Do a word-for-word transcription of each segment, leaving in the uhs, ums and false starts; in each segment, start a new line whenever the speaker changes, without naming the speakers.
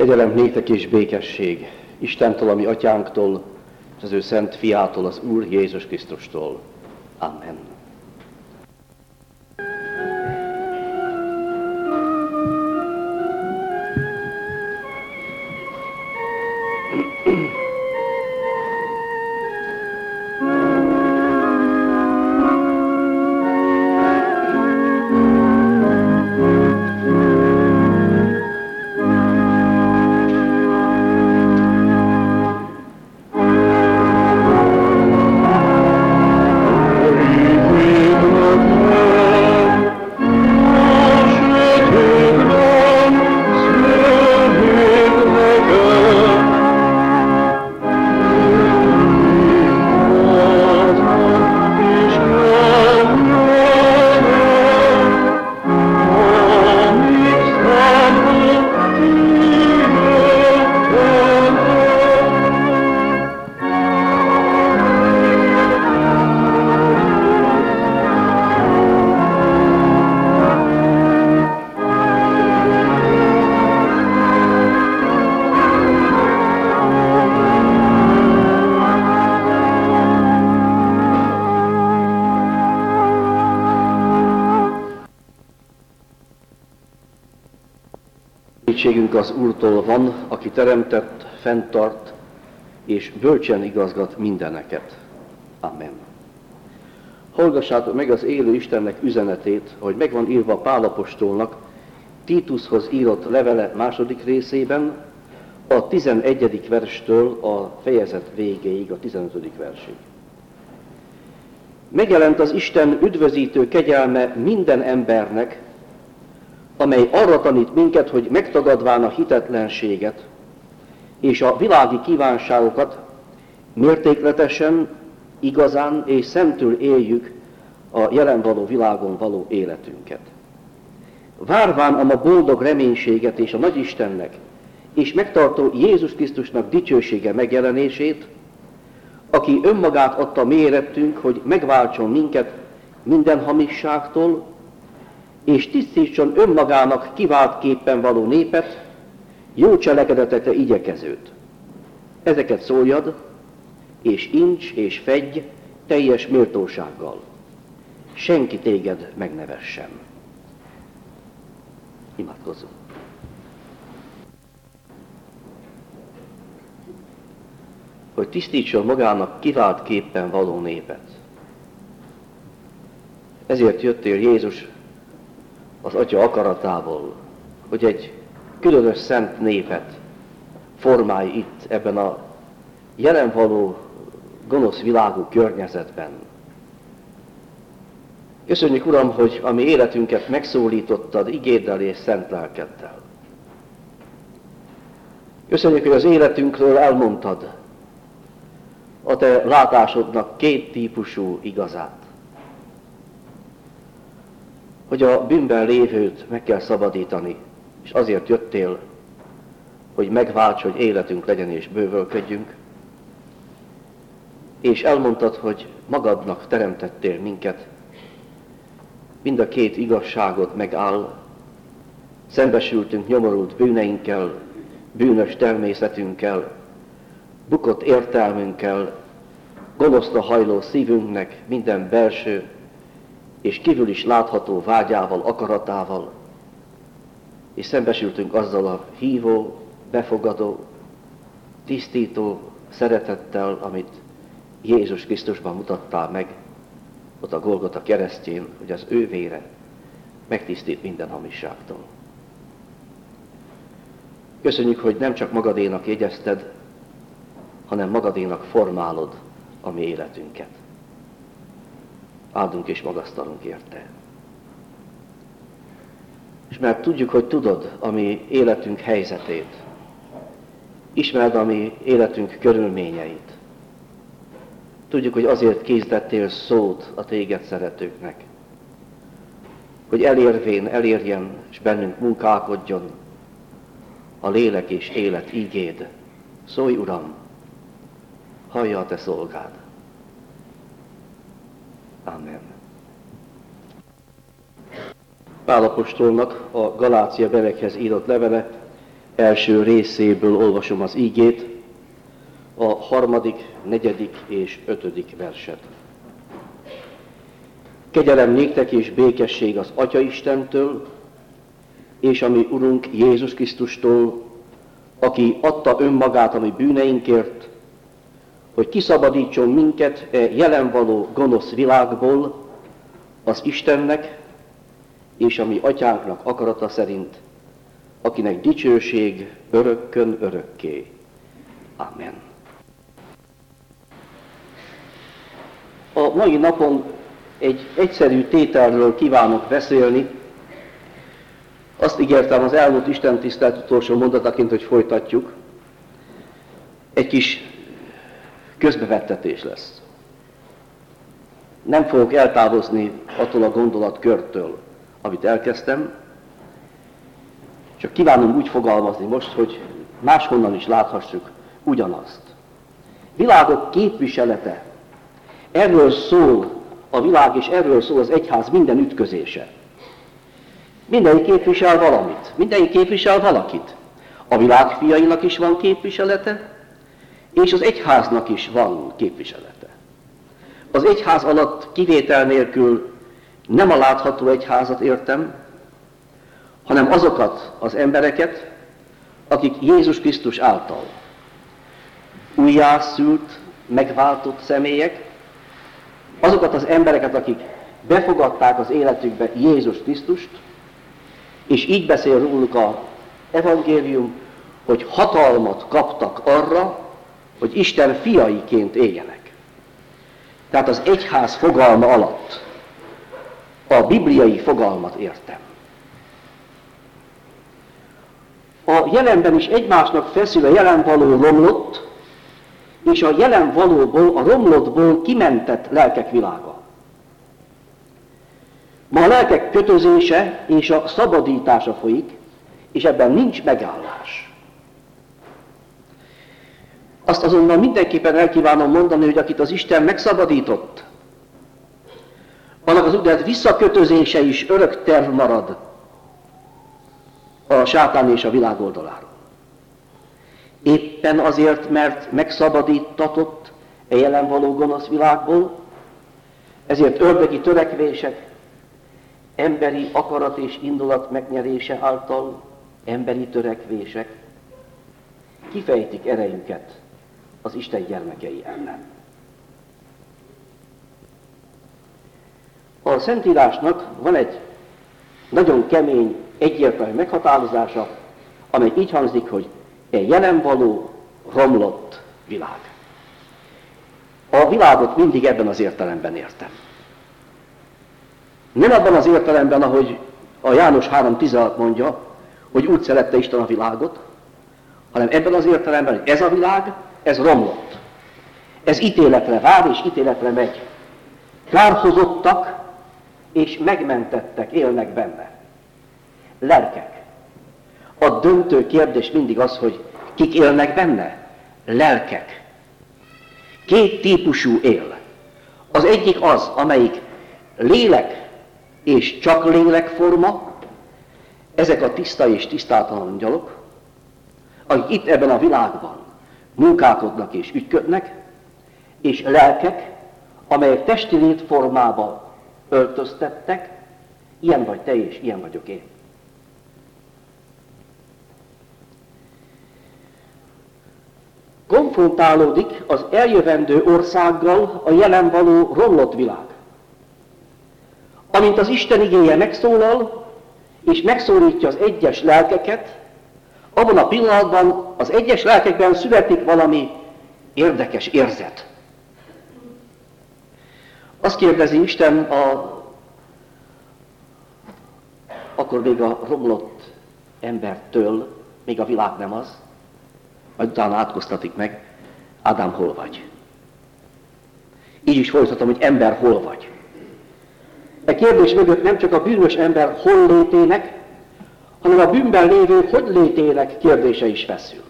Kegyelem néktek és békesség Istentől, a mi atyánktól, és az ő szent fiától, az Úr Jézus Krisztustól. Amen. Segítségünk az Úrtól van, aki teremtett, fenntart és bölcsen igazgat mindeneket. Amen. Hallgassátok meg az élő Istennek üzenetét, ahogy megvan írva Pál apostolnak Títuszhoz írott levele második részében, a tizenegyedik verstől a fejezet végéig, a tizenötödik versig. Megjelent az Isten üdvözítő kegyelme minden embernek, amely arra tanít minket, hogy megtagadván a hitetlenséget és a világi kívánságokat mértékletesen, igazán és szentül éljük a jelen való világon való életünket. Várván a ma boldog reménységet és a Nagyistennek és megtartó Jézus Krisztusnak dicsősége megjelenését, aki önmagát adta mérettünk, hogy megváltson minket minden hamisságtól, és tisztítson önmagának kiváltképpen való népet, jó cselekedetekre igyekezőt. Ezeket szóljad, és incs és fedj teljes méltósággal. Senki téged megnevessen. Imádkozzunk. Hogy tisztítson magának kiváltképpen való népet. Ezért jöttél, Jézus, az Atya akaratából, hogy egy különös szent népet formálj itt, ebben a jelen való gonosz világú környezetben. Köszönjük, Uram, hogy a mi életünket megszólítottad igéddel és szent lelkeddel. Köszönjük, hogy az életünkről elmondtad a te látásodnak két típusú igazát. Hogy a bűnben lévőt meg kell szabadítani, és azért jöttél, hogy megválts, hogy életünk legyen és bővölködjünk. És elmondtad, hogy magadnak teremtettél minket, mind a két igazságot megáll, szembesültünk nyomorult bűneinkkel, bűnös természetünkkel, bukott értelmünkkel, gonoszra hajló szívünknek minden belső és kívül is látható vágyával, akaratával, és szembesültünk azzal a hívó, befogadó, tisztító szeretettel, amit Jézus Krisztusban mutattál meg, ott a Golgota keresztjén, hogy az ő vére megtisztít minden hamisságtól. Köszönjük, hogy nem csak magadénak jegyezted, hanem magadénak formálod a mi életünket. Áldunk és magasztalunk érte. És mert tudjuk, hogy tudod a mi életünk helyzetét, ismered a mi életünk körülményeit. Tudjuk, hogy azért készítettél szót a téged szeretőknek, hogy elérvén, elérjen, és bennünk munkálkodjon a lélek és élet ígéd. Szólj, Uram, hallja a te szolgád. Amen. Pál apostolnak a Galácia belekhez írott levele első részéből olvasom az ígét, a harmadik, negyedik és ötödik verset. Kegyelem néktek és békesség az Atya Istentől, és a mi Urunk Jézus Krisztustól, aki adta önmagát a mi bűneinkért, hogy kiszabadítson minket e jelen való gonosz világból az Istennek és a mi Atyánknak akarata szerint, akinek dicsőség örökkön örökké. Amen. A mai napon egy egyszerű tételről kívánok beszélni. Azt ígértem az elmúlt istentisztelt utolsó mondataként, hogy folytatjuk. Egy kis közbevettetés lesz. Nem fogok eltávozni attól a gondolatkörtől, amit elkezdtem, csak kívánom úgy fogalmazni most, hogy máshonnan is láthassuk ugyanazt. Világok képviselete, erről szól a világ, és erről szól az egyház minden ütközése. Mindenki képvisel valamit, mindenki képvisel valakit. A világ fiainak is van képviselete, és az egyháznak is van képviselete. Az egyház alatt kivétel nélkül nem a látható egyházat értem, hanem azokat az embereket, akik Jézus Krisztus által újjászült, megváltott személyek, azokat az embereket, akik befogadták az életükbe Jézus Krisztust, és így beszél róluk az evangélium, hogy hatalmat kaptak arra, hogy Isten fiaiként éljenek. Tehát az egyház fogalma alatt a bibliai fogalmat értem. A jelenben is egymásnak feszül a jelen való romlott, és a jelen valóból, a romlottból kimentett lelkek világa. Ma a lelkek kötözése és a szabadítása folyik, és ebben nincs megállás. Azt azonban mindenképpen el kívánom mondani, hogy akit az Isten megszabadított, annak az úgynevezett visszakötözése is örök terv marad a sátán és a világ oldaláról. Éppen azért, mert megszabadítatott e jelen való gonosz világból, ezért ördögi törekvések, emberi akarat és indulat megnyerése által emberi törekvések kifejtik erejüket az Isten gyermekei ellen. A Szentírásnak van egy nagyon kemény, egyértelmű meghatározása, amely így hangzik, hogy egy jelen való, romlott világ. A világot mindig ebben az értelemben értem. Nem abban az értelemben, ahogy a János három tizenhat mondja, hogy úgy szerette Isten a világot, hanem ebben az értelemben, hogy ez a világ, ez romlott. Ez ítéletre vár és ítéletre megy. Kárhozottak és megmentettek élnek benne. Lelkek. A döntő kérdés mindig az, hogy kik élnek benne? Lelkek. Két típusú él. Az egyik az, amelyik lélek és csak lélekforma, ezek a tiszta és tisztátalan angyalok, akik itt ebben a világban munkálkodnak és ügyködnek, és lelkek, amelyek testi létformába öltöztettek, ilyen vagy te és ilyen vagyok én. Konfrontálódik az eljövendő országgal a jelen való romlott világ. Amint az Isten igéje megszólal, és megszólítja az egyes lelkeket, abban a pillanatban az egyes lelkekben születik valami érdekes érzet. Azt kérdezi Isten a, akkor még a romlott embertől, még a világ nem az, majd utána átkoztatik meg, Ádám, hol vagy? Így is folytatom, hogy ember, hol vagy? E kérdés mögött nem csak a bűnös ember hol létének, hanem a bűnben lévő hogy létének kérdése is feszül.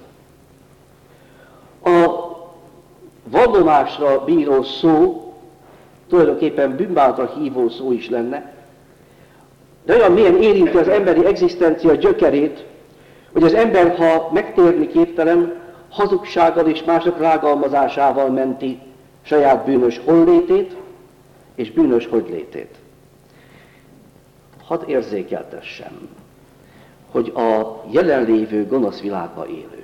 A vallomásra bíró szó tulajdonképpen bűnbánatra hívó szó is lenne, de olyan mélyen érinti az emberi egzisztencia gyökerét, hogy az ember, ha megtérni képtelen, hazugsággal és mások rágalmazásával menti saját bűnös hollétét és bűnös hogylétét. Hadd érzékeltessem, hogy a jelenlévő gonosz világba élő,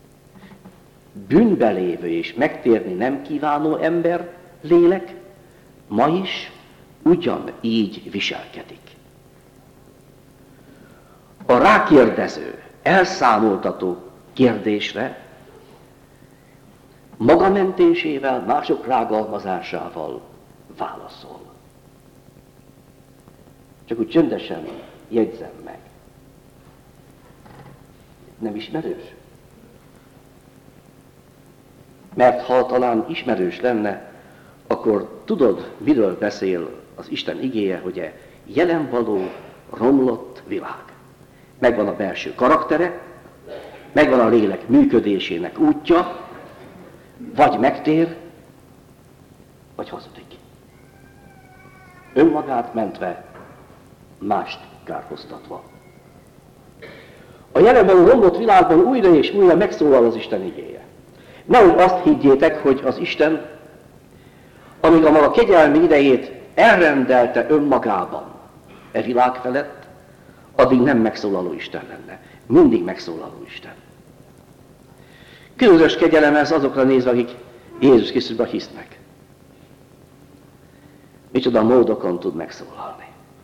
bűnbe lévő és megtérni nem kívánó ember lélek ma is ugyanígy viselkedik. A rákérdező, elszámoltató kérdésre magamentésével, mások rágalmazásával válaszol. Csak úgy csöndesen jegyzem meg. Nem ismerős? Mert ha talán ismerős lenne, akkor tudod, miről beszél az Isten igéje, hogy e jelen való, romlott világ. Megvan a belső karaktere, megvan a lélek működésének útja, vagy megtér, vagy hazudik. Önmagát mentve, mást kárhoztatva. A jelenben romlott világban újra és újra megszólal az Isten igéje. Nehogy azt higgyétek, hogy az Isten, amíg a maga kegyelmi idejét elrendelte önmagában e világ felett, addig nem megszólaló Isten lenne. Mindig megszólaló Isten. Különös kegyelem ez azokra nézve, akik Jézus Krisztusban hisznek. Micsoda módokon tud megszólalni.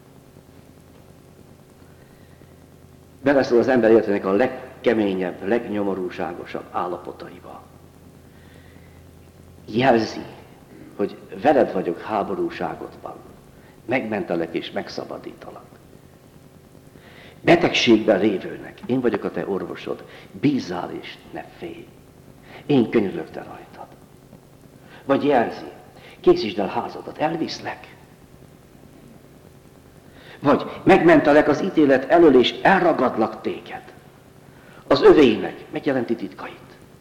Beleszól az ember életének a legkeményebb, legnyomorúságosabb állapotaiba. Jelzi, hogy veled vagyok háborúságodban, megmentelek és megszabadítalak. Betegségben lévőnek, én vagyok a te orvosod, bízzál és ne félj, én könyörülök te rajtad. Vagy jelzi, készítsd el házadat, elviszlek. Vagy megmentelek az ítélet elől, és elragadlak téged. Az övéinek megjelenti titkait.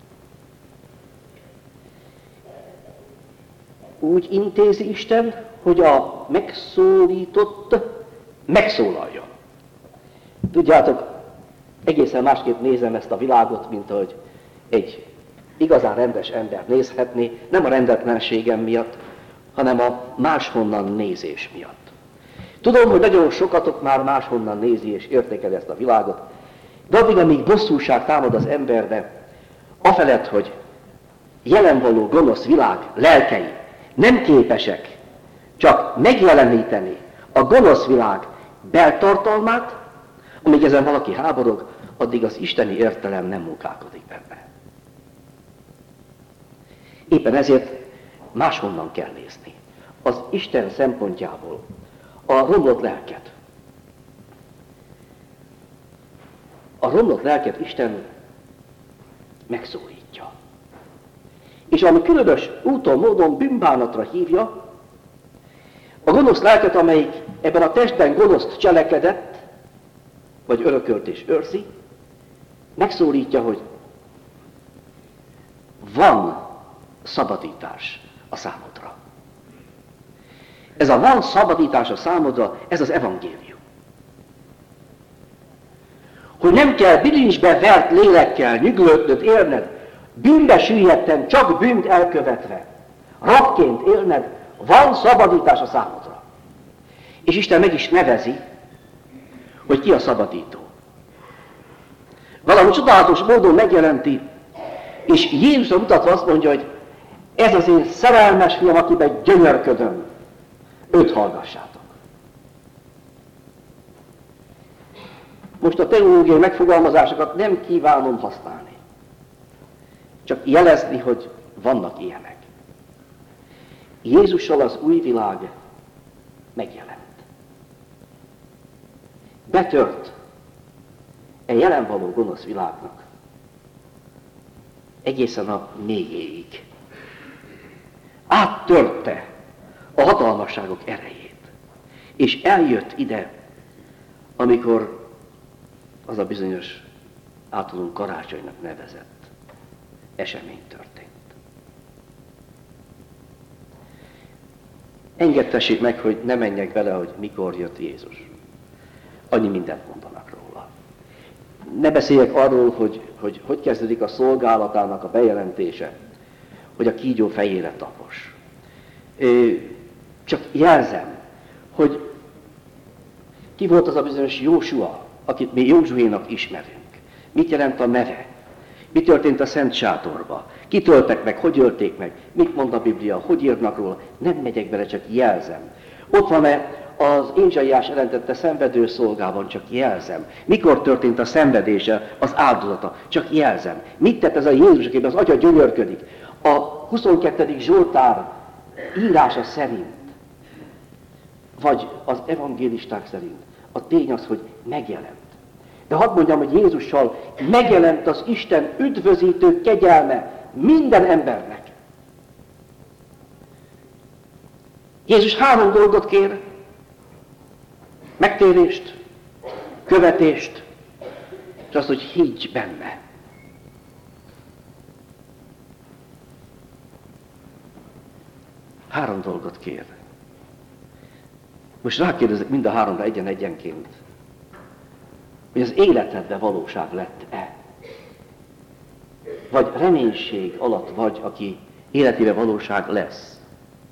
Úgy intézi Isten, hogy a megszólított megszólaljon. Tudjátok, egészen másképp nézem ezt a világot, mint ahogy egy igazán rendes ember nézhetné, nem a rendetlenségem miatt, hanem a máshonnan nézés miatt. Tudom, hogy nagyon sokatok már máshonnan nézi és értékeli ezt a világot, de addig, amíg bosszúság támad az emberbe, afelett, hogy jelenvaló gonosz világ lelkei nem képesek csak megjeleníteni a gonosz világ beltartalmát, amíg ezen valaki háborog, addig az isteni értelem nem munkálkodik benne. Éppen ezért máshonnan kell nézni. Az Isten szempontjából a romlott lelket. A romlott lelket Isten megszólítja. És ami különös úton, módon bűnbánatra hívja, a gonosz lelket, amelyik ebben a testben gonoszt cselekedett, vagy örökölt és őrzi, megszólítja, hogy van szabadítás a számodra. Ez a van szabadítás a számodra, ez az evangélium. Hogy nem kell bilincsbe vert lélekkel nyüglődnöd, élned, bűnbe süllyedten, csak bűnt elkövetve, rabként élned, van szabadítás a számodra. És Isten meg is nevezi, hogy ki a szabadító. Valami csodálatos módon megjelenti, és Jézusra mutatva azt mondja, hogy ez az én szerelmes fiam, akiben gyönyörködöm, őt hallgassátok. Most a teológiai megfogalmazásokat nem kívánom használni. Csak jelezni, hogy vannak ilyenek. Jézussal az új világ megjelent. Betört e jelen való gonosz világnak egészen a mélyéig. Áttörte a hatalmasságok erejét. És eljött ide, amikor az a bizonyos általunk karácsonynak nevezett esemény történt. Engedtessék meg, hogy ne menjek bele, hogy mikor jött Jézus. Annyi mindent mondanak róla. ne beszéljek arról, hogy, hogy hogy kezdődik a szolgálatának a bejelentése, hogy a kígyó fejére tapos. Csak jelzem, hogy ki volt az a bizonyos Jósua, akit mi Józsuénak ismerünk. Mit jelent a neve? Mi történt a Szent Sátorba? Kit öltek meg, hogy ölték meg? Mit mond a Biblia, hogy írnak róla? Nem megyek bele, csak jelzem. Ott van-e az Ézsaiás jelentette szenvedő szolgában, csak jelzem. Mikor történt a szenvedése, az áldozata, csak jelzem. Mit tett ez a Jézus, akiben az atya gyönyörködik? A huszonkettedik Zsoltár írása szerint, vagy az evangélisták szerint, a tény az, hogy megjelent. De hadd mondjam, hogy Jézussal megjelent az Isten üdvözítő kegyelme minden embernek. Jézus három dolgot kér: megtérést, követést, és azt, hogy higgy benne. Három dolgot kér. Most rákérdezek mind a háromra egyen-egyenként, hogy az életedben valóság lett-e? Vagy reménység alatt vagy, aki életébe valóság lesz?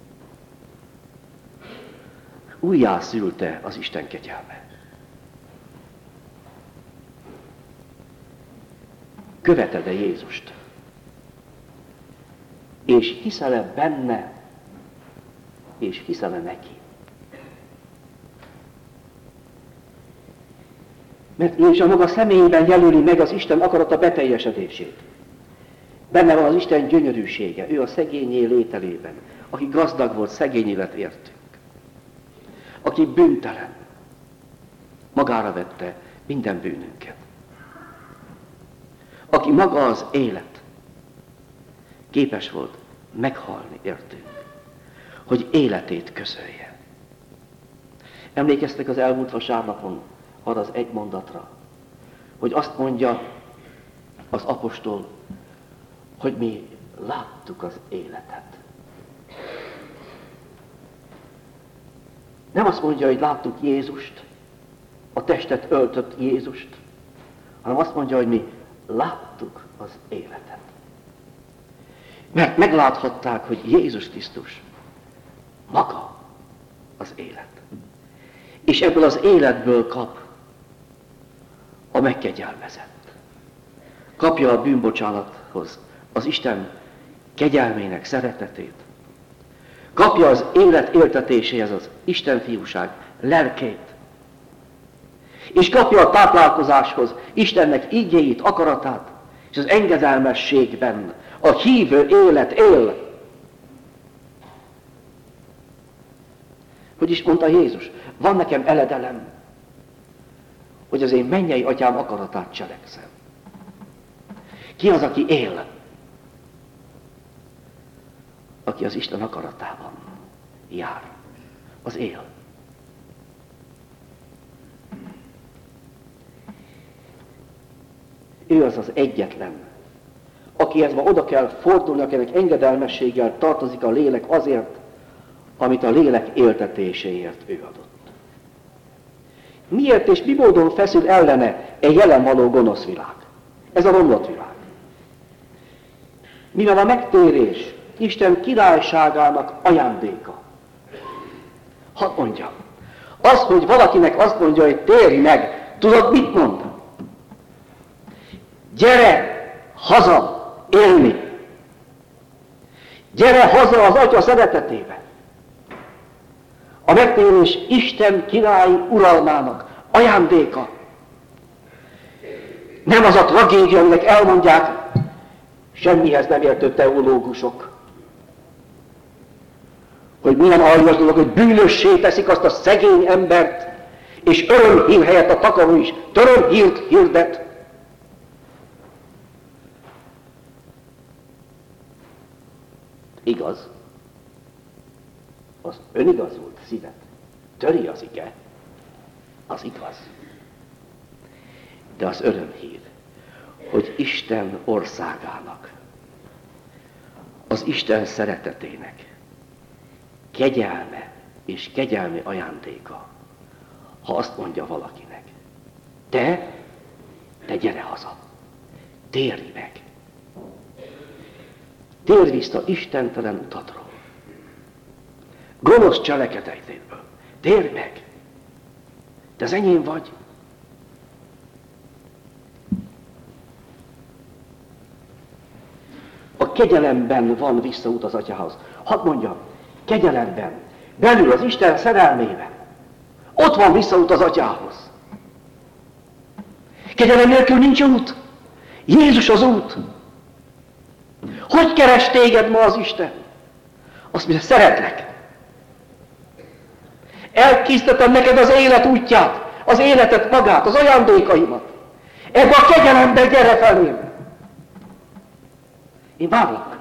Újjászülte az Isten kegyelme. Követed-e Jézust? És hiszel-e benne? És hiszel-e neki? Mert Jézus a maga személyében jelöli meg az Isten akarata beteljesedését. Benne van az Isten gyönyörűsége, ő a szegényé lételében, aki gazdag volt, szegény lett értünk. Aki bűntelen, magára vette minden bűnünket. Aki maga az élet, képes volt meghalni értünk, hogy életét közölje. Emlékeztek az elmúlt vasárnapon arra az egy mondatra, hogy azt mondja az apostol, hogy mi láttuk az életet. Nem azt mondja, hogy láttuk Jézust, a testet öltött Jézust, hanem azt mondja, hogy mi láttuk az életet. Mert megláthatták, hogy Jézus Krisztus maga az élet. És ebből az életből kap a megkegyelmezett. Kapja a bűnbocsánathoz az Isten kegyelmének szeretetét. Kapja az élet éltetéséhez az Isten fiúság lelkét. És kapja a táplálkozáshoz Istennek ígéit, akaratát, és az engedelmességben a hívő élet él. Hogy is mondta Jézus, van nekem eledelem, hogy az én mennyei atyám akaratát cselekszem. Ki az, aki él? Aki az Isten akaratában jár. Az él. Ő az az egyetlen, akihez ma oda kell fordulni, akinek engedelmességgel tartozik a lélek azért, amit a lélek éltetéséért ő adott. Miért és mi módon feszül ellene egy jelen való gonosz világ? Ez a romlott világ. Mivel a megtérés Isten királyságának ajándéka. Hadd mondjam, az, hogy valakinek azt mondja, hogy térj meg, tudod, mit mond? Gyere haza élni. Gyere haza az Atya szeretetébe. A megtérés Isten királyi uralmának ajándéka. Nem az a tragédia, aminek elmondják semmihez nem értő teológusok, hogy milyen aljas dolog, hogy bűnössé teszik azt a szegény embert, és örömhír helyett a takaró is törömhírt hirdet. Igaz, az önigazult szívet töri az ige, az igaz. De az örömhír, hogy Isten országának, az Isten szeretetének kegyelme és kegyelmi ajándéka, ha azt mondja valakinek, te te gyere haza, térj meg. Térj vissza istentelen utadról, gonosz cselekedeidből, térj meg, te az enyém vagy. A kegyelemben van visszaút az Atyához. Hadd mondjam, kegyelemben, belül az Isten szerelmében, ott van visszaút az Atyához. Kegyelem nélkül nincs út. Jézus az út. Hogy keres téged ma az Isten? Azt mondja, szeretlek. Elkészítettem neked az élet útját, az életet magát, az ajándékaimat. Ebbe a kegyelembe gyere felém. Én várlak.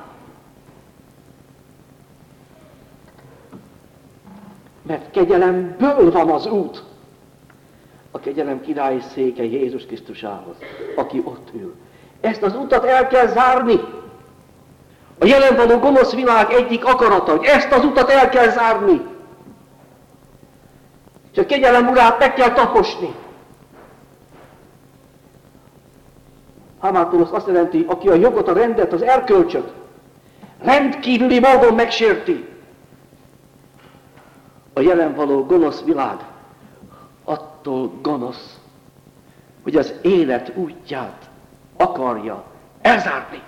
Mert kegyelemből van az út. A kegyelem királyi széke Jézus Krisztusához, aki ott ül. Ezt az utat el kell zárni. A jelen való gonosz világ egyik akarata, hogy ezt az utat el kell zárni. És a kegyelem urát meg kell taposni. Hamátonosz azt jelenti, aki a jogot, a rendet, az erkölcsöt rendkívüli módon megsérti. A jelen való gonosz világ attól gonosz, hogy az élet útját akarja elzárni.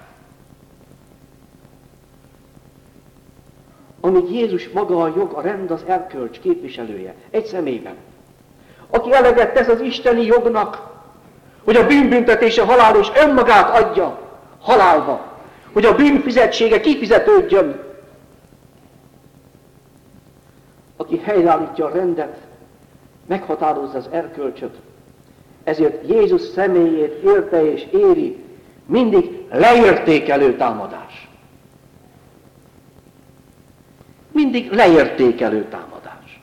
Amíg Jézus maga a jog, a rend, az erkölcs képviselője, egy személyben, aki eleget tesz az isteni jognak, hogy a bűnbüntetése halál és önmagát adja halálba, hogy a bűn fizetsége kifizetődjön, aki helyreállítja a rendet, meghatározza az erkölcsöt, ezért Jézus személyét érte és éri mindig leértékelő támadás. Mindig leértékelő támadás.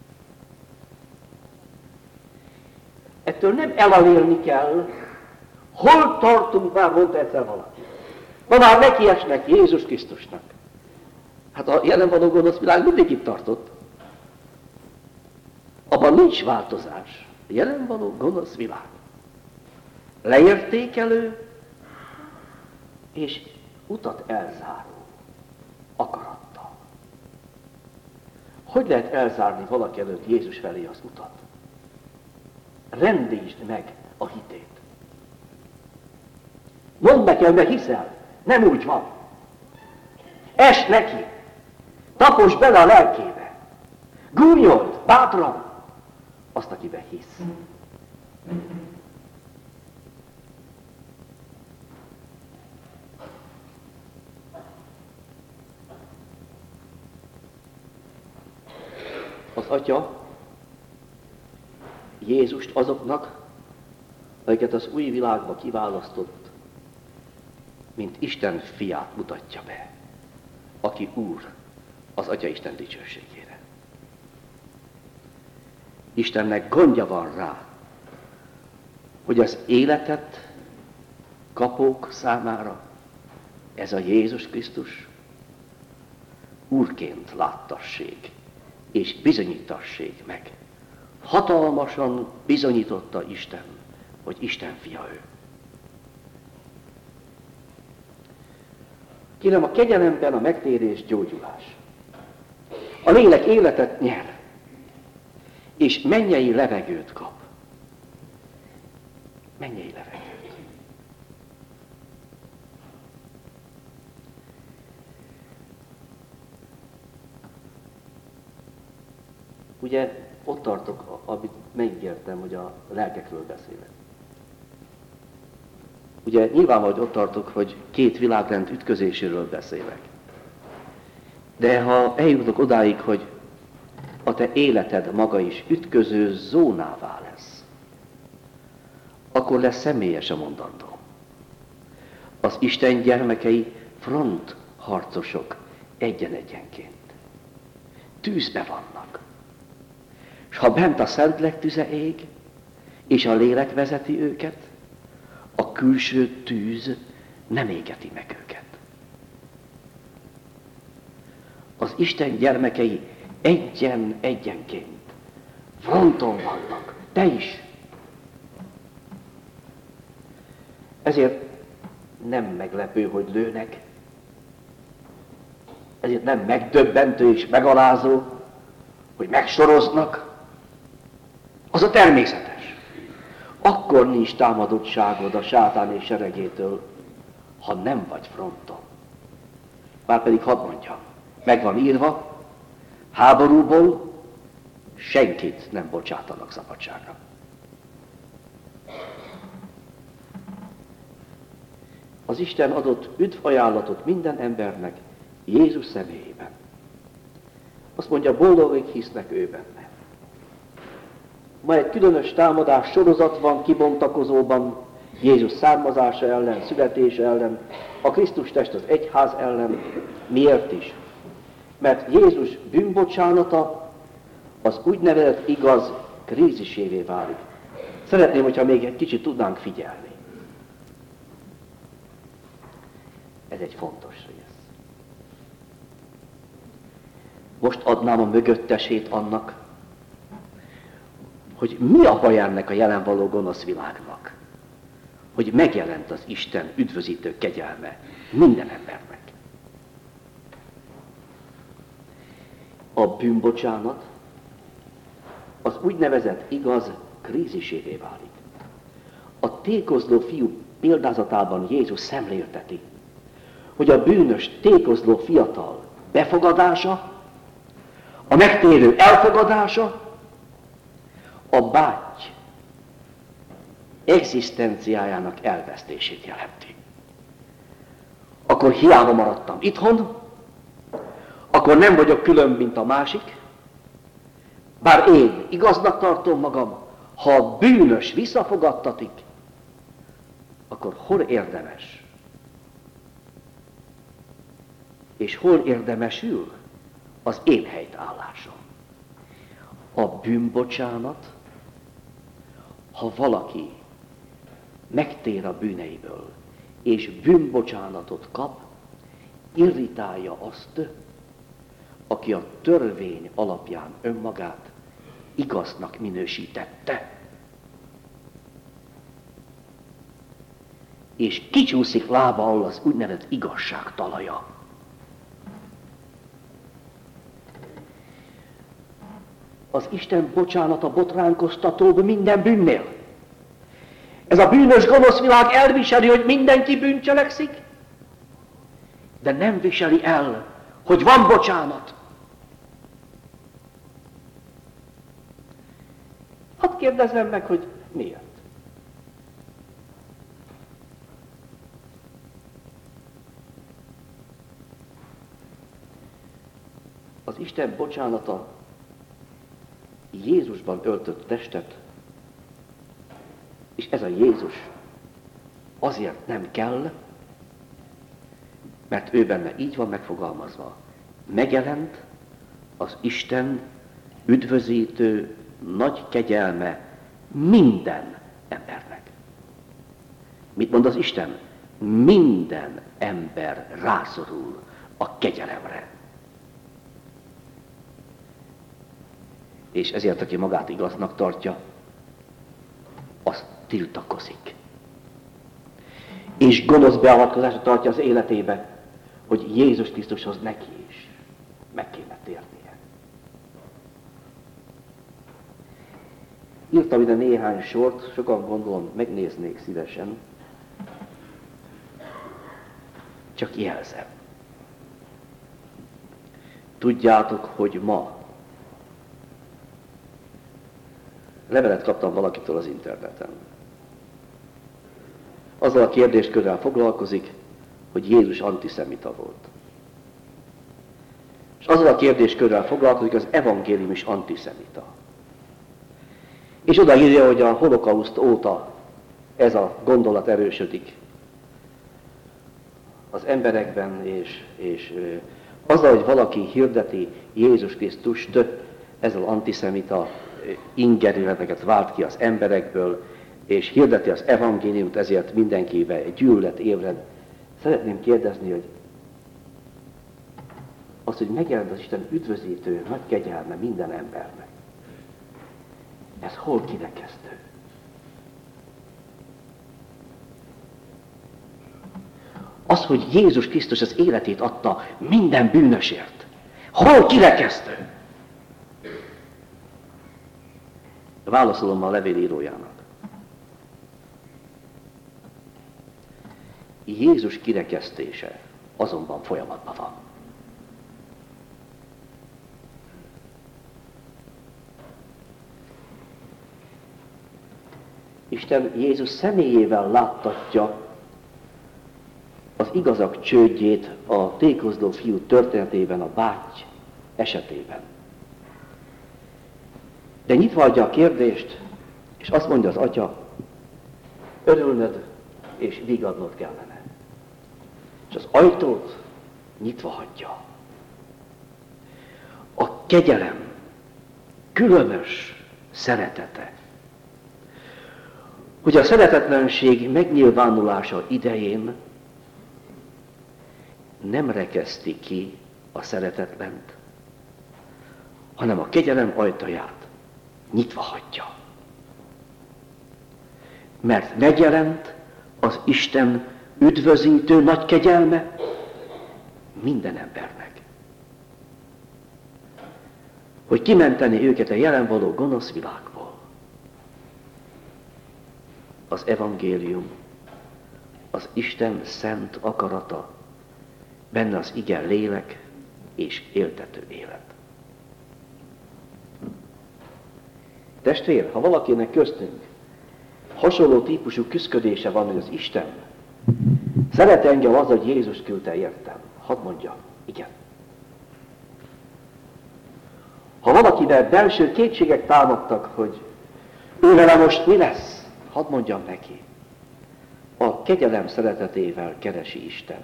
Ettől nem elalélni kell, hol tartunk már, mondta egyszer valaki. Ma már nekiesnek Jézus Krisztusnak. Hát a jelen való gonosz világ mindig itt tartott. Abban nincs változás. Jelen való gonosz világ. Leértékelő és utat elzáró akarattal. Hogy lehet elzárni valaki előtt Jézus felé az utat? Rendítsd meg a hitét. Mondd nekem, mert hiszel. Nem úgy van. Esd neki. Taposd bele a lelkébe. Gúnyold bátran azt, akiben hisz. Az Atya Jézust azoknak, akiket az új világba kiválasztott, mint Isten fiát mutatja be, aki Úr az Atya Isten dicsőségére. Istennek gondja van rá, hogy az életet kapók számára ez a Jézus Krisztus Úrként láttassék, és bizonyítassék meg. Hatalmasan bizonyította Isten, hogy Isten fia ő. Kérem, a kegyelemben a megtérés gyógyulás. A lélek életet nyer, és mennyei levegőt kap. Mennyei levegőt. Ugye ott tartok, amit megígértem, hogy a lelkekről beszélek. Ugye nyilvánvalóan ott tartok, hogy két világrend ütközéséről beszélek. De ha eljutok odáig, hogy a te életed maga is ütköző zónává lesz, akkor lesz személyes a mondandó. Az Isten gyermekei front harcosok egyen-egyenként. Tűzbe vannak. És ha bent a Szentlélek tüze ég, és a lélek vezeti őket, a külső tűz nem égeti meg őket. Az Isten gyermekei egyen-egyenként fronton vannak. Te is. Ezért nem meglepő, hogy lőnek. Ezért nem megdöbbentő és megalázó, hogy megsoroznak. Az a természetes. Akkor nincs támadottságod a sátán és seregétől, ha nem vagy fronton. Márpedig hadd mondjam, meg van írva, háborúból senkit nem bocsátanak szabadságra. Az Isten adott üdvajánlatot minden embernek Jézus személyében. Azt mondja, boldogok hisznek ő benne. Ma egy különös támadás sorozat van kibontakozóban Jézus származása ellen, születése ellen, a Krisztus test az egyház ellen. Miért is? Mert Jézus bűnbocsánata az úgynevezett igaz krízisévé válik. Szeretném, hogyha még egy kicsit tudnánk figyelni. Ez egy fontos rész. Most adnám a mögöttesét annak, hogy mi a baj ennek a jelen való gonosz világnak, hogy megjelent az Isten üdvözítő kegyelme minden embernek. A bűnbocsánat az úgynevezett igaz krízisévé válik. A tékozló fiú példázatában Jézus szemlélteti, hogy a bűnös, tékozló fiatal befogadása, a megtérő elfogadása, a báty egzisztenciájának elvesztését jelenti. Akkor hiába maradtam itthon, akkor nem vagyok külön, mint a másik, bár én igaznak tartom magam, ha a bűnös visszafogadtatik, akkor hol érdemes? És hol érdemesül az én helytállásom? A bűnbocsánat, ha valaki megtér a bűneiből, és bűnbocsánatot kap, irritálja azt, aki a törvény alapján önmagát igaznak minősítette. És kicsúszik lába alól az úgynevezett igazság talaja. Az Isten bocsánata botránkoztatóbb minden bűnnél. Ez a bűnös, gonosz világ elviseli, hogy mindenki bűncselekszik, de nem viseli el, hogy van bocsánat. Hadd kérdezzem meg, hogy miért? Az Isten bocsánata Jézusban öltött testet, és ez a Jézus azért nem kell, mert ő benne így van megfogalmazva. Megjelent az Isten üdvözítő nagy kegyelme minden embernek. Mit mond az Isten? Minden ember rászorul a kegyelemre. És ezért, aki magát igaznak tartja, az tiltakozik. És gonosz beavatkozásra tartja az életébe, hogy Jézus Krisztushoz neki is meg kéne térnie. Írtam ide néhány sort, sokan gondolom megnéznék szívesen. Csak jelzem. Tudjátok, hogy ma levelet kaptam valakitől az interneten. Azzal a kérdéskörrel foglalkozik, hogy Jézus antiszemita volt. És azzal a kérdéskörrel foglalkozik, hogy az evangélium is antiszemita. És odaírja, hogy a holokauszt óta ez a gondolat erősödik az emberekben, és, és azzal, hogy valaki hirdeti Jézus Krisztust, ezzel antiszemita ingerületeket vált ki az emberekből, és hirdeti az evangéliumot, ezért mindenkivel egy gyűlölet ébred. Szeretném kérdezni, hogy az, hogy megjelent az Isten üdvözítő nagy kegyelme minden embernek, ez hol kirekesztő? Az, hogy Jézus Krisztus az életét adta minden bűnösért. Hol kirekesztő? Válaszolom a levélírójának. Jézus kirekesztése azonban folyamatban van. Isten Jézus személyével láttatja az igazak csődjét a tékozló fiú történetében, a báty esetében. De nyitva hagyja a kérdést, és azt mondja az atya, örülnöd és vigadnod kellene. És az ajtót nyitva hagyja. A kegyelem különös szeretete, hogy a szeretetlenség megnyilvánulása idején nem rekeszti ki a szeretetlent, hanem a kegyelem ajtaját nyitva hagyja. Mert megjelent az Isten üdvözítő nagy kegyelme minden embernek. Hogy kimenteni őket a jelen való gonosz világból. Az evangélium, az Isten szent akarata, benne az igen lélek és éltető élet. Testvér, ha valakinek köztünk hasonló típusú küszködése van, hogy az Isten szeret engem az, hogy Jézus küldte értem, hadd mondja, igen. Ha valakivel belső kétségek támadtak, hogy ő vele most mi lesz, hadd mondjam neki, a kegyelem szeretetével keresi Isten.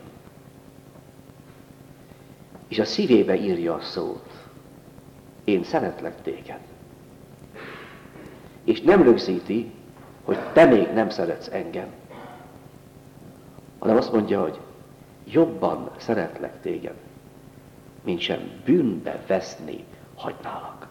És a szívébe írja a szót, én szeretlek téged. És nem rögzíti, hogy te még nem szeretsz engem, hanem azt mondja, hogy jobban szeretlek téged, mint sem bűnbe veszni hagynálak.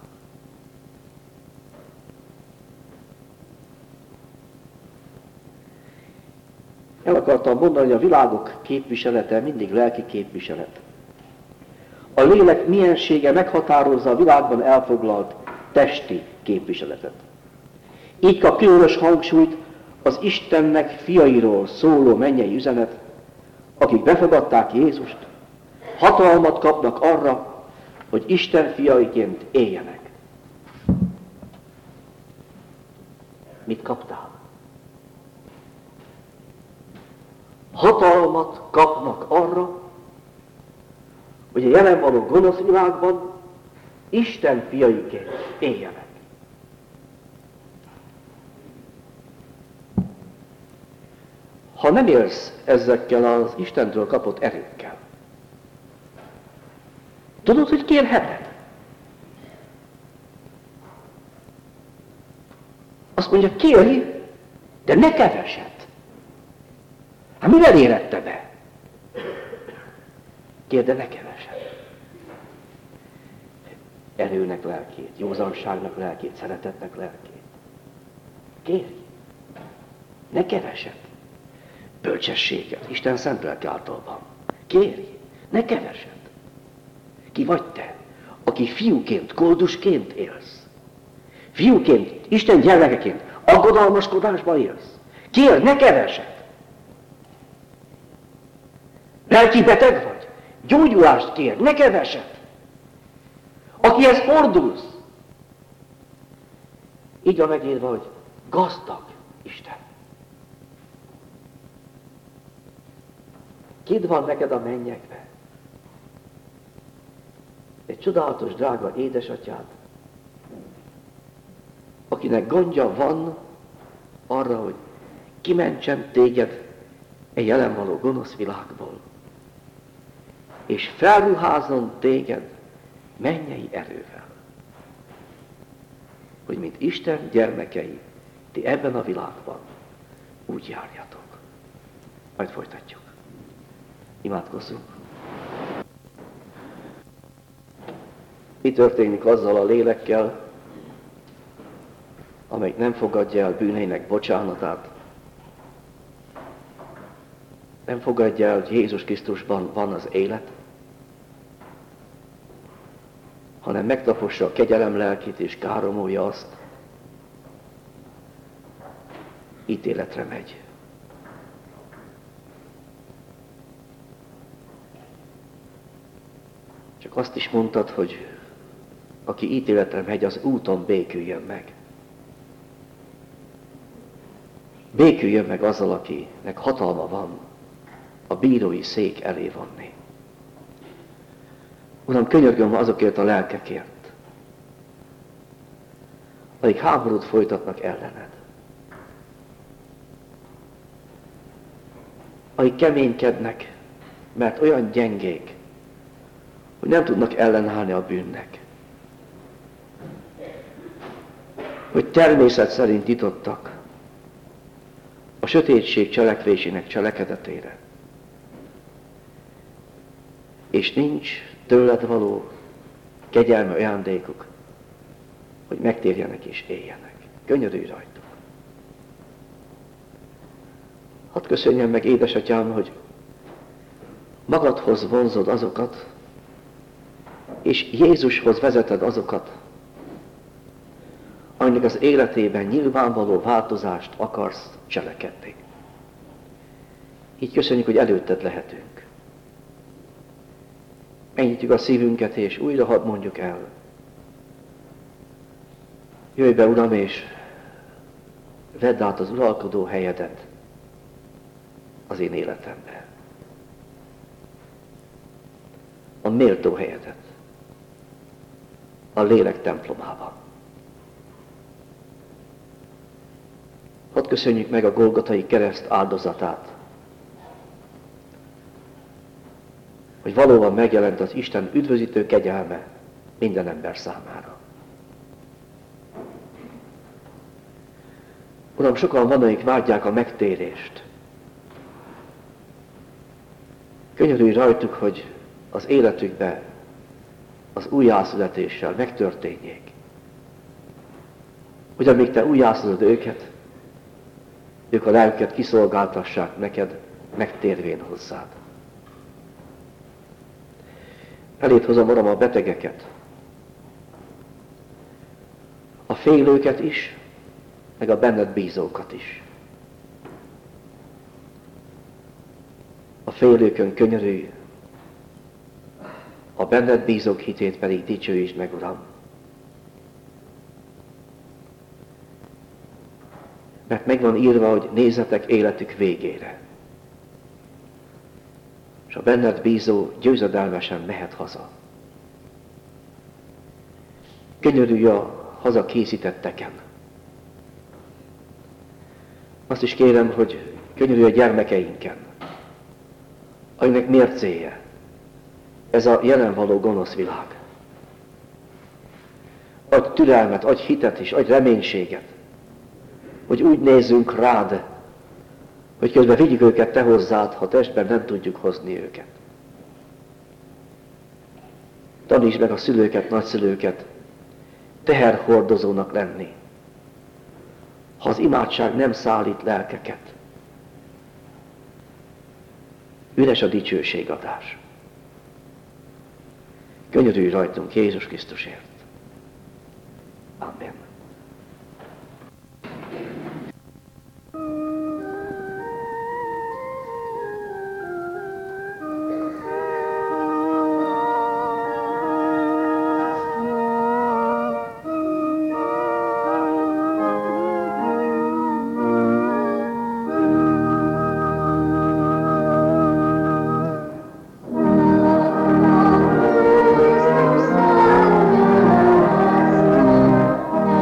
El akartam mondani, hogy a világok képviselete mindig lelki képviselet. A lélek miensége meghatározza a világban elfoglalt testi képviseletet. Így kap különös hangsúlyt az Istennek fiairól szóló mennyei üzenet, akik befogadták Jézust, hatalmat kapnak arra, hogy Isten fiaiként éljenek. Mit kaptál? Hatalmat kapnak arra, hogy a jelen való gonosz világban Isten fiaiként éljenek. Ha nem élsz ezekkel az Istentől kapott erőkkel, tudod, hogy kérheted? Azt mondja, kérj, de ne keveset. Hát mivel érette be? Kérj, de ne keveset. Erőnek lelkét, józanságnak lelkét, szeretetnek lelkét. Kérj, ne keveset. Bölcsességet, Isten szent lelke által van. Kérj, ne keveset. Ki vagy te, aki fiúként, koldusként élsz? Fiúként, Isten gyermekeként, aggodalmaskodásban élsz? Kérj, ne keveset. Lelki beteg vagy? Gyógyulást kérj, ne keveset. Akihez fordulsz. Így van megírva, hogy gazdag Isten. Kid van neked a mennyekbe? Egy csodálatos, drága édesatyád, akinek gondja van arra, hogy kimentsen téged egy jelen való gonosz világból, és felruházzon téged mennyei erővel, hogy mint Isten gyermekei, ti ebben a világban úgy járjatok. Majd folytatjuk. Imádkozzunk. Mi történik azzal a lélekkel, amelyik nem fogadja el bűneinek bocsánatát, nem fogadja el, hogy Jézus Krisztusban van az élet, hanem megtapossa a kegyelem lelkét és káromolja azt, ítéletre megy. Csak azt is mondtad, hogy aki ítéletre megy, az úton béküljön meg. Béküljön meg azzal, akinek hatalma van a bírói szék elé vonni. Uram, könyörgöm azokért a lelkekért, akik háborút folytatnak ellened. Akik keménykednek, mert olyan gyengék, hogy nem tudnak ellenállni a bűnnek. Hogy természet szerint nyitottak a sötétség cselekvésének cselekedetére. És nincs tőled való kegyelmi ajándékuk, hogy megtérjenek és éljenek. Könyörülj rajtuk. Hadd köszönjem meg, édesatyám, hogy magadhoz vonzod azokat, és Jézushoz vezeted azokat, aminek az életében nyilvánvaló változást akarsz cselekedni. Így köszönjük, hogy előtted lehetünk. Megnyitjuk a szívünket, és újra hadd mondjuk el. Jöjj be, Uram, és vedd át az uralkodó helyedet az én életembe. A méltó helyedet. A lélek templomában. Hadd köszönjük meg a Golgotai kereszt áldozatát, hogy valóban megjelent az Isten üdvözítő kegyelme minden ember számára. Uram, sokan van, akik vágyják a megtérést. Könyörülj rajtuk, hogy az életükbe az újjászületéssel megtörténjék. Hogy amíg te újjászolod őket, ők a lelket kiszolgáltassák neked, megtérvén hozzád. Eléd hozom, Uram, a betegeket, a félőket is, meg a benned bízókat is. A félőkön könyörülj, a benned bízók hitét pedig dicsőítsd meg, Uram. Mert megvan írva, hogy nézzetek életük végére. És a benned bízó győzedelmesen mehet haza. Könyörülj a haza készítetteken. Azt is kérem, hogy könyörülj a gyermekeinken, aminek mércéje ez a jelen való gonosz világ. Adj türelmet, adj hitet és adj reménységet, hogy úgy nézzünk rád, hogy közben vigyük őket te hozzád, ha testben nem tudjuk hozni őket. Tanítsd meg a szülőket, nagyszülőket teherhordozónak lenni, ha az imádság nem szállít lelkeket. Üres a dicsőségadás. Könyörülj rajtunk Jézus Krisztusért. Amen.
Thank you.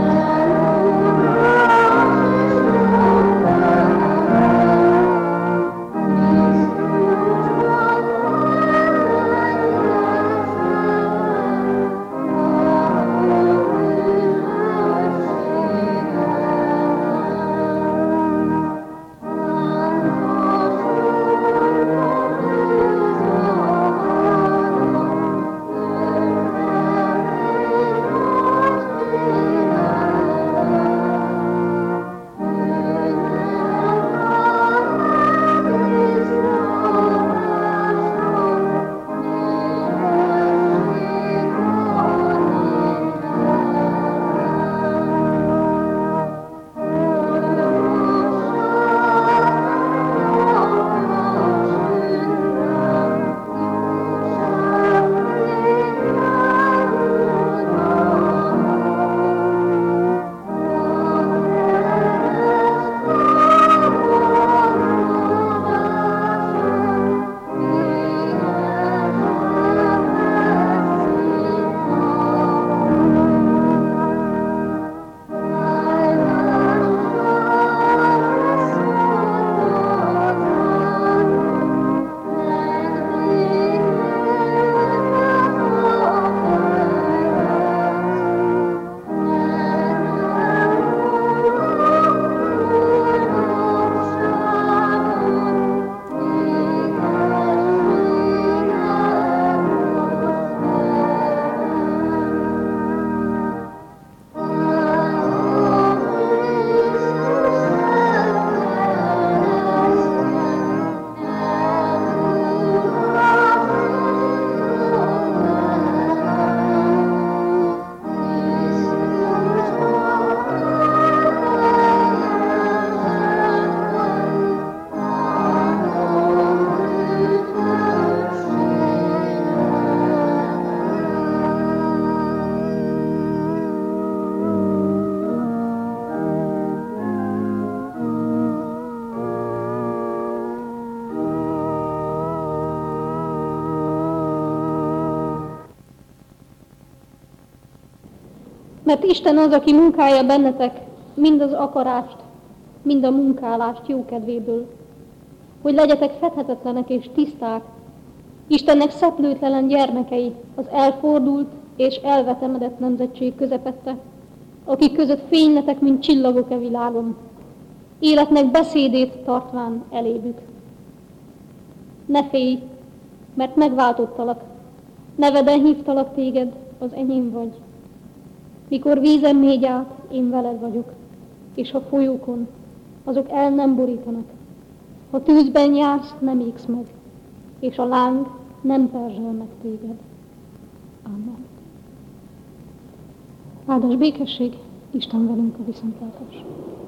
Mert Isten az, aki munkálja bennetek mind az akarást, mind a munkálást jókedvéből, hogy legyetek fedhetetlenek és tiszták, Istennek szeplőtlen gyermekei az elfordult és elvetemedett nemzetség közepette, akik között fényletek, mint csillagok e világon, életnek beszédét tartván elébük. Ne félj, mert megváltottalak, neveden hívtalak téged, az enyém vagy. Mikor vízen mégy át, én veled vagyok, és a folyókon, azok el nem borítanak. Ha tűzben jársz, nem égsz meg, és a láng nem perzsel meg téged. Amen. Áldás békesség, Isten velünk a viszontlátásra.